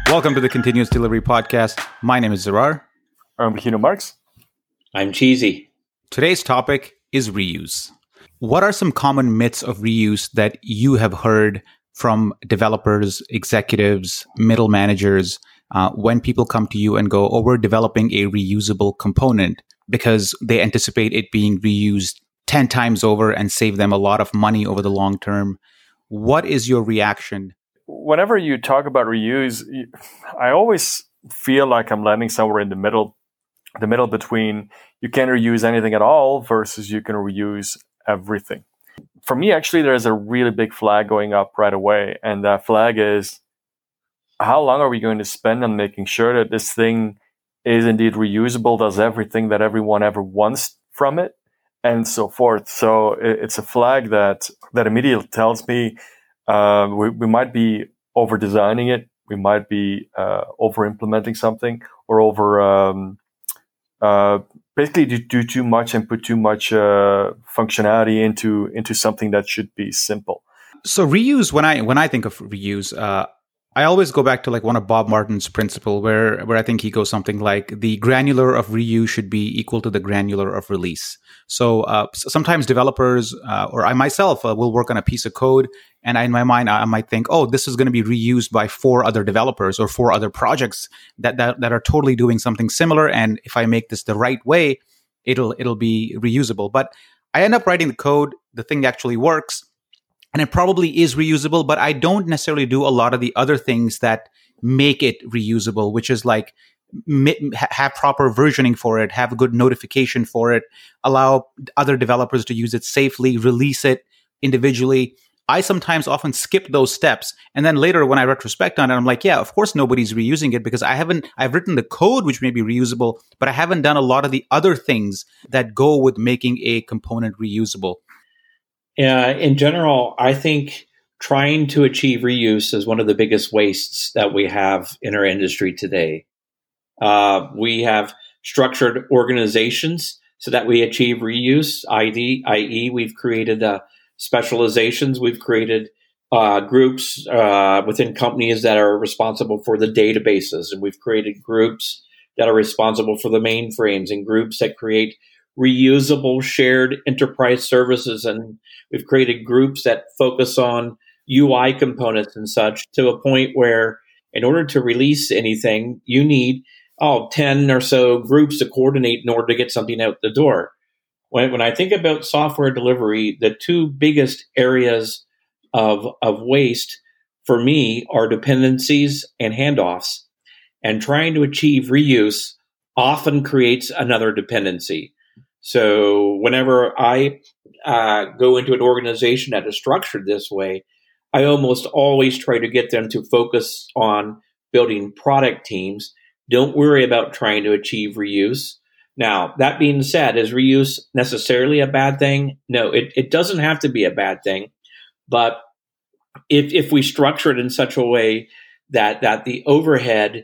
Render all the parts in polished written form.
Welcome to the Continuous Delivery Podcast. My name is Zarar. I'm Hino Marks. I'm Cheesy. Today's topic is reuse. What are some common myths of reuse that you have heard from developers, executives, middle managers, when people come to you and go, oh, we're developing a reusable component because they anticipate it being reused 10 times over and save them a lot of money over the long term? What is your reaction? Whenever you talk about reuse, I always feel like I'm landing somewhere in the middle between you can't reuse anything at all versus you can reuse everything. For me, actually, there's a really big flag going up right away. And that flag is, how long are we going to spend on making sure that this thing is indeed reusable, does everything that everyone ever wants from it, and so forth. So it's a flag that immediately tells me we might be over designing it, we might be over implementing something, or over basically do too much and put too much functionality into something that should be simple. So reuse, when I think of reuse, I always go back to like one of Bob Martin's principle where I think he goes something like the granular of reuse should be equal to the granular of release. So sometimes developers or I myself will work on a piece of code, and in my mind I might think, oh, this is going to be reused by 4 other developers or 4 other projects that are totally doing something similar, and if I make this the right way, it'll be reusable. But I end up writing the code, the thing actually works, and it probably is reusable, but I don't necessarily do a lot of the other things that make it reusable, which is like have proper versioning for it, have a good notification for it, allow other developers to use it safely, release it individually. I sometimes often skip those steps. And then later when I retrospect on it, I'm like, yeah, of course nobody's reusing it because I've written the code which may be reusable, but I haven't done a lot of the other things that go with making a component reusable. In general, I think trying to achieve reuse is one of the biggest wastes that we have in our industry today. We have structured organizations so that we achieve reuse, i.e., we've created specializations, we've created groups within companies that are responsible for the databases, and we've created groups that are responsible for the mainframes and groups that create reusable shared enterprise services, and we've created groups that focus on UI components and such, to a point where in order to release anything, you need 10 or so groups to coordinate in order to get something out the door. When I think about software delivery, the 2 biggest areas of waste for me are dependencies and handoffs. And trying to achieve reuse often creates another dependency. So whenever I go into an organization that is structured this way, I almost always try to get them to focus on building product teams. Don't worry about trying to achieve reuse. Now, that being said, is reuse necessarily a bad thing? No, it doesn't have to be a bad thing. But if we structure it in such a way that the overhead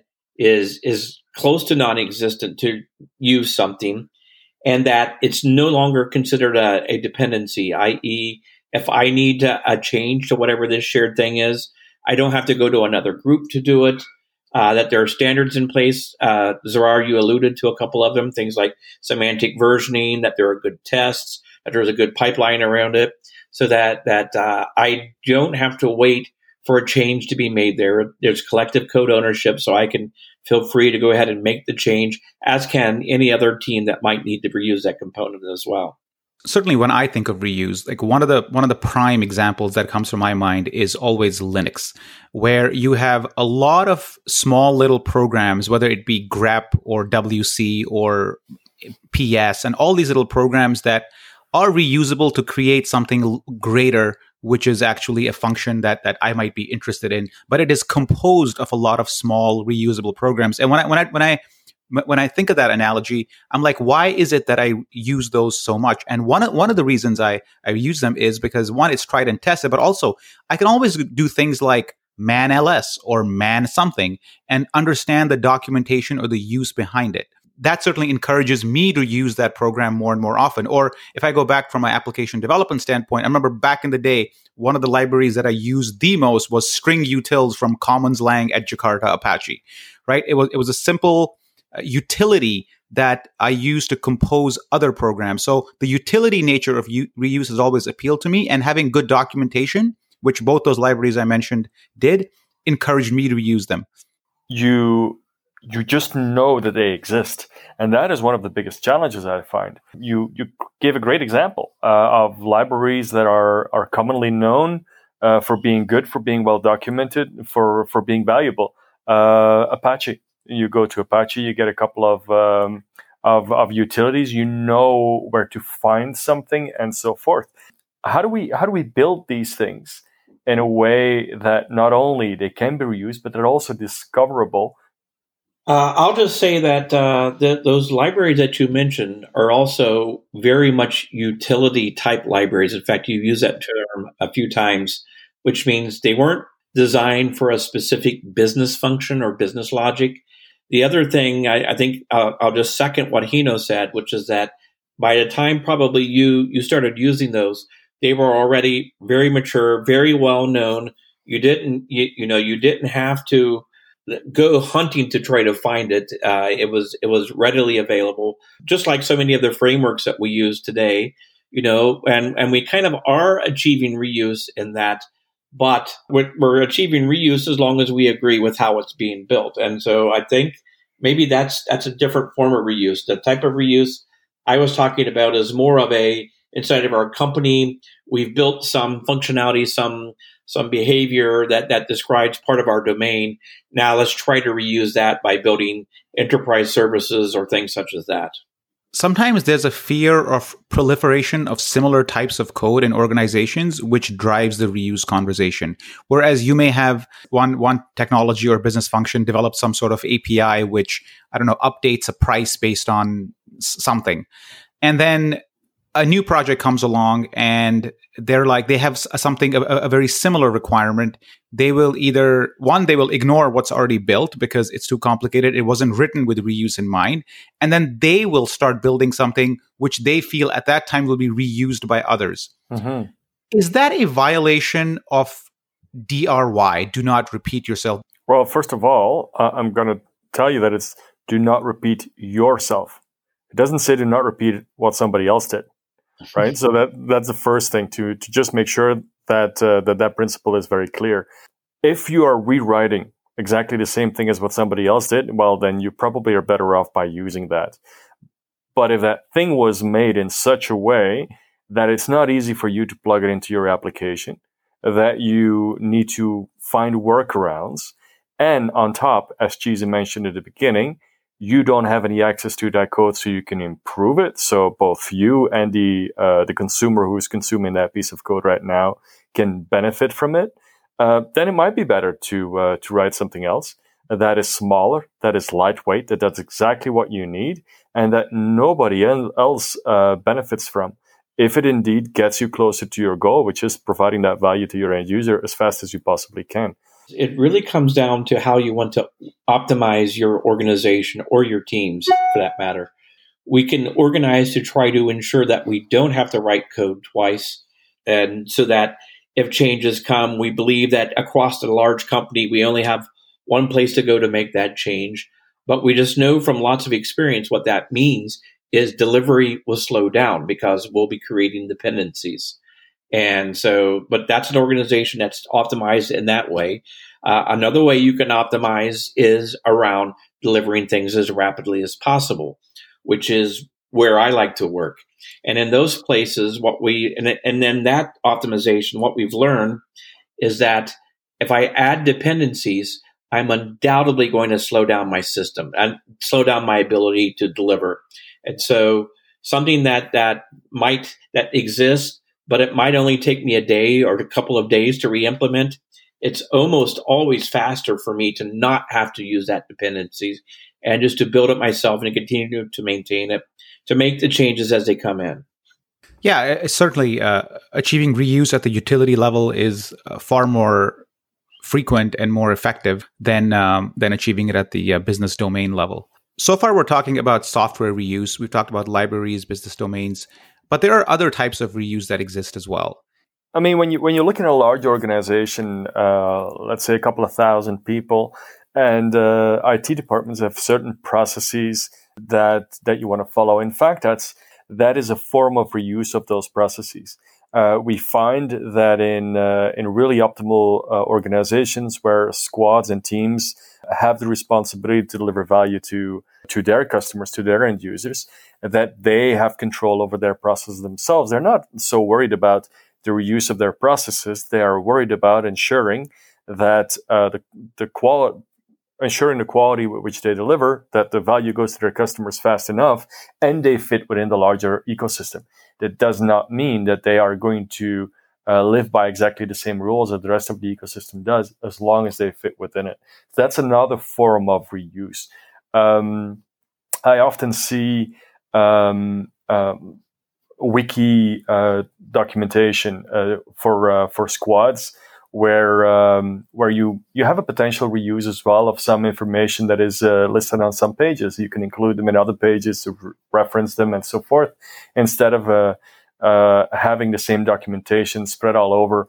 is close to non-existent to use something, and that it's no longer considered a dependency, i.e., if I need a change to whatever this shared thing is, I don't have to go to another group to do it, that there are standards in place. Zarar, you alluded to a couple of them, things like semantic versioning, that there are good tests, that there's a good pipeline around it, so that I don't have to wait for a change to be made there. There's collective code ownership, so I can feel free to go ahead and make the change, as can any other team that might need to reuse that component as well. Certainly when I think of reuse, like one of the prime examples that comes to my mind is always Linux, where you have a lot of small little programs, whether it be grep or WC or PS, and all these little programs that are reusable to create something greater, which is actually a function that I might be interested in. But it is composed of a lot of small reusable programs. And when I think of that analogy, I'm like, why is it that I use those so much? And one of the reasons I use them is because, one, it's tried and tested, but also I can always do things like man ls or man something and understand the documentation or the use behind it. that certainly encourages me to use that program more and more often. Or if I go back from my application development standpoint, I remember back in the day, one of the libraries that I used the most was string utils from Commons Lang at Jakarta Apache, right? It was a simple utility that I use to compose other programs. So the utility nature of reuse has always appealed to me, and having good documentation, which both those libraries I mentioned did, encouraged me to reuse them. You just know that they exist, and that is one of the biggest challenges I find. You gave a great example of libraries that are commonly known for being good, for being well documented, for being valuable. Apache. You go to Apache, you get a couple of utilities, you know where to find something, and so forth. How do we build these things in a way that not only they can be reused, but they're also discoverable? I'll just say that those libraries that you mentioned are also very much utility type libraries. In fact, you used that term a few times, which means they weren't designed for a specific business function or business logic. The other thing, I think I'll just second what Hino said, which is that by the time probably you started using those, they were already very mature, very well known. You didn't have to go hunting to try to find it. It was readily available, just like so many of the frameworks that we use today. And we kind of are achieving reuse in that. But we're achieving reuse as long as we agree with how it's being built. And so I think maybe that's a different form of reuse. The type of reuse I was talking about is more of inside of our company, we've built some functionality, some behavior that describes part of our domain. Now let's try to reuse that by building enterprise services or things such as that. Sometimes there's a fear of proliferation of similar types of code in organizations, which drives the reuse conversation. Whereas you may have one technology or business function develop some sort of API, which, updates a price based on something. And then a new project comes along and they have something, a very similar requirement. They will they will ignore what's already built because it's too complicated. It wasn't written with reuse in mind. And then they will start building something which they feel at that time will be reused by others. Mm-hmm. Is that a violation of DRY? Do not repeat yourself. Well, first of all, I'm going to tell you that it's do not repeat yourself. It doesn't say do not repeat what somebody else did. Right, so that's the first thing to just make sure that that principle is very clear. If you are rewriting exactly the same thing as what somebody else did, well, then you probably are better off by using that. But if that thing was made in such a way that it's not easy for you to plug it into your application, that you need to find workarounds, and on top, as Cheesy mentioned at the beginning, you don't have any access to that code so you can improve it. So both you and the consumer who is consuming that piece of code right now can benefit from it. Then it might be better to write something else that is smaller, that is lightweight, that does exactly what you need, and that nobody else benefits from. If it indeed gets you closer to your goal, which is providing that value to your end user as fast as you possibly can. It really comes down to how you want to optimize your organization or your teams, for that matter. We can organize to try to ensure that we don't have to write code twice, and so that if changes come, we believe that across a large company, we only have one place to go to make that change. But we just know from lots of experience what that means is delivery will slow down because we'll be creating dependencies. And so, but that's an organization that's optimized in that way. Another way you can optimize is around delivering things as rapidly as possible, which is where I like to work. And in those places, and then that optimization, what we've learned is that if I add dependencies, I'm undoubtedly going to slow down my system and slow down my ability to deliver. And so something that exists, but it might only take me a day or a couple of days to re-implement, it's almost always faster for me to not have to use that dependencies and just to build it myself and continue to maintain it, to make the changes as they come in. Yeah, certainly achieving reuse at the utility level is far more frequent and more effective than achieving it at the business domain level. So far, we're talking about software reuse. We've talked about libraries, business domains, but there are other types of reuse that exist as well. I mean, when you look at a large organization, let's say a couple of thousand people, and IT departments have certain processes that you want to follow. In fact, that is a form of reuse of those processes. We find that in really optimal organizations where squads and teams have the responsibility to deliver value to their customers, to their end users, that they have control over their processes themselves. They're not so worried about the reuse of their processes. They are worried about ensuring that ensuring the quality with which they deliver, that the value goes to their customers fast enough, and they fit within the larger ecosystem. That does not mean that they are going to live by exactly the same rules that the rest of the ecosystem does, as long as they fit within it. So that's another form of reuse. I often see wiki documentation for squads, where you have a potential reuse as well of some information that is listed on some pages. You can include them in other pages to reference them and so forth, instead of having the same documentation spread all over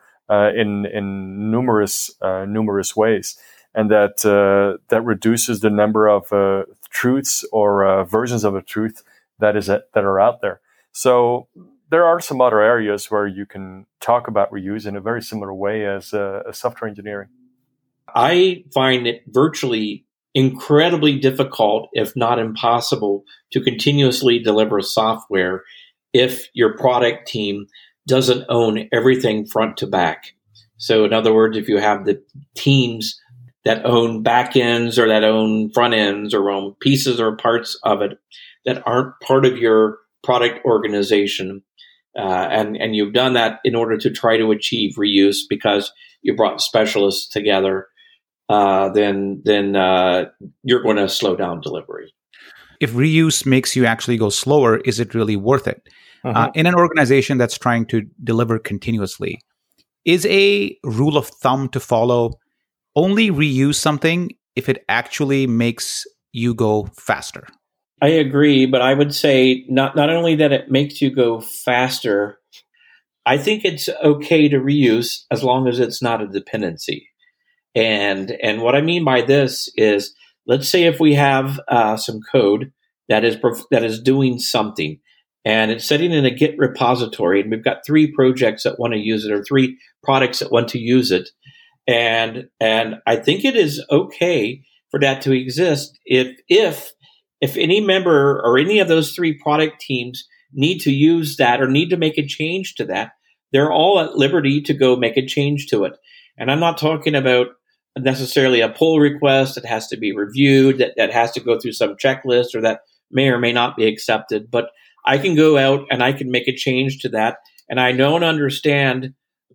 in numerous ways, and that reduces the number of truths or versions of a truth that are out there. So there are some other areas where you can talk about reuse in a very similar way as software engineering. I find it virtually incredibly difficult, if not impossible, to continuously deliver software if your product team doesn't own everything front to back. So in other words, if you have the teams that own back ends or that own front ends or own pieces or parts of it that aren't part of your product organization, and you've done that in order to try to achieve reuse because you brought specialists together, then you're going to slow down delivery. If reuse makes you actually go slower, is it really worth it? In an organization that's trying to deliver continuously, is a rule of thumb to follow only reuse something if it actually makes you go faster? I agree, but I would say not only that it makes you go faster, I think it's okay to reuse as long as it's not a dependency. And what I mean by this is, let's say if we have some code that is doing something, and it's sitting in a Git repository, and we've got 3 projects that want to use it, or 3 products that want to use it, and I think it is okay for that to exist if any member or any of those 3 product teams need to use that or need to make a change to that, they're all at liberty to go make a change to it. And I'm not talking about necessarily a pull request that has to be reviewed, that has to go through some checklist, or that may or may not be accepted. But I can go out and I can make a change to that. And I know and understand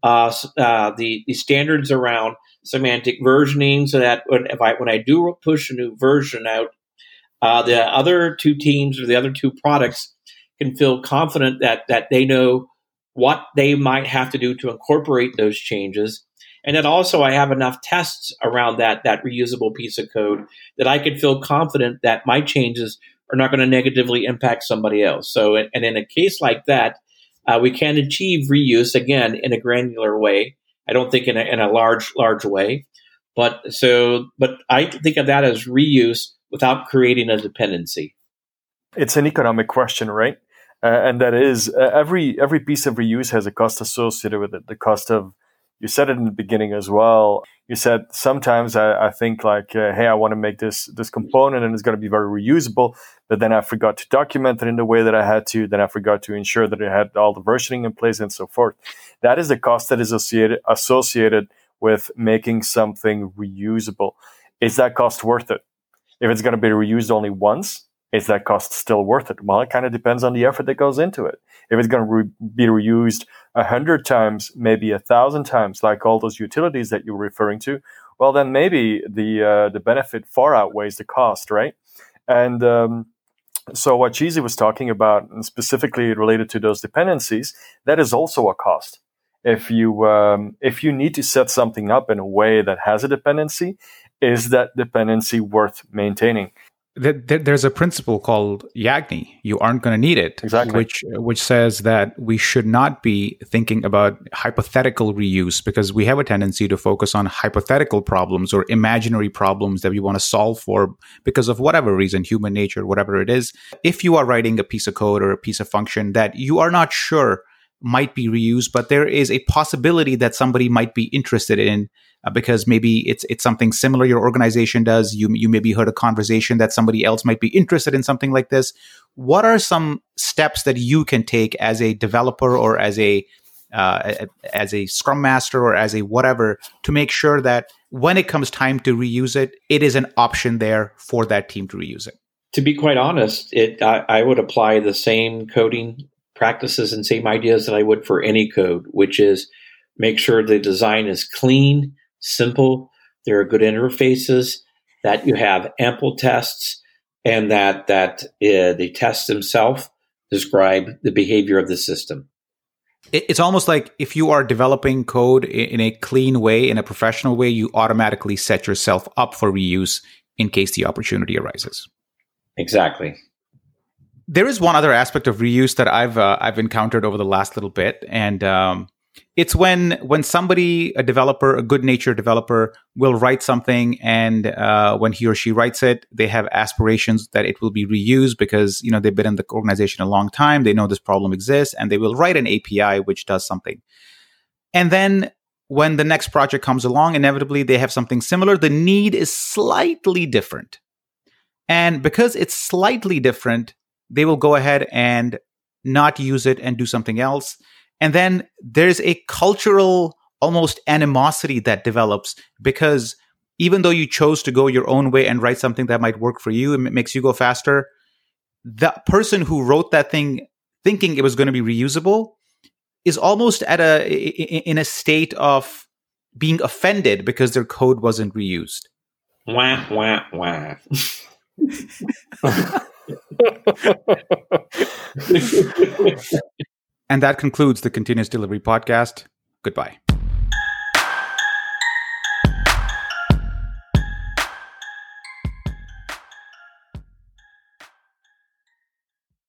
the standards around semantic versioning, so that when I do push a new version out, the other 2 teams or the other 2 products can feel confident that they know what they might have to do to incorporate those changes. And that also I have enough tests around that reusable piece of code that I can feel confident that my changes are not going to negatively impact somebody else. So, and in a case like that, we can achieve reuse, again, in a granular way. I don't think in a large way. But I think of that as reuse without creating a dependency. It's an economic question, right? And that is every piece of reuse has a cost associated with it. The cost of, you said it in the beginning as well. You said sometimes I think like, hey, I want to make this component and it's going to be very reusable, but then I forgot to document it in the way that I had to. Then I forgot to ensure that it had all the versioning in place and so forth. That is the cost that is associated with making something reusable. Is that cost worth it? If it's going to be reused only once, is that cost still worth it? Well, it kind of depends on the effort that goes into it. If it's going to be reused 100 times, maybe 1,000 times, like all those utilities that you're referring to, well, then maybe the benefit far outweighs the cost, right? And so what Cheesy was talking about, and specifically related to those dependencies, that is also a cost. If you need to set something up in a way that has a dependency, is that dependency worth maintaining? There's a principle called Yagni. You aren't going to need it, Exactly. which says that we should not be thinking about hypothetical reuse, because we have a tendency to focus on hypothetical problems or imaginary problems that we want to solve for because of whatever reason, human nature, whatever it is. If you are writing a piece of code or a piece of function that you are not sure might be reused, but there is a possibility that somebody might be interested in, because maybe it's something similar your organization does. You maybe heard a conversation that somebody else might be interested in something like this. What are some steps that you can take as a developer or as a Scrum Master or as a whatever to make sure that when it comes time to reuse it, it is an option there for that team to reuse it? To be quite honest, I would apply the same coding practices and same ideas that I would for any code, which is make sure the design is clean, simple, there are good interfaces, that you have ample tests, and that the tests themselves describe the behavior of the system. It's almost like if you are developing code in a clean way, in a professional way, you automatically set yourself up for reuse in case the opportunity arises. Exactly. There is one other aspect of reuse that I've encountered over the last little bit, and it's when somebody, a developer, a good-natured developer, will write something, and when he or she writes it, they have aspirations that it will be reused because they've been in the organization a long time, they know this problem exists, and they will write an API which does something. And then when the next project comes along, inevitably they have something similar. The need is slightly different, and because it's slightly different, they will go ahead and not use it and do something else. And then there's a cultural almost animosity that develops because even though you chose to go your own way and write something that might work for you and it makes you go faster, the person who wrote that thing thinking it was going to be reusable is almost in a state of being offended because their code wasn't reused. Wah, wah, wah. And that concludes the Continuous Delivery Podcast. Goodbye.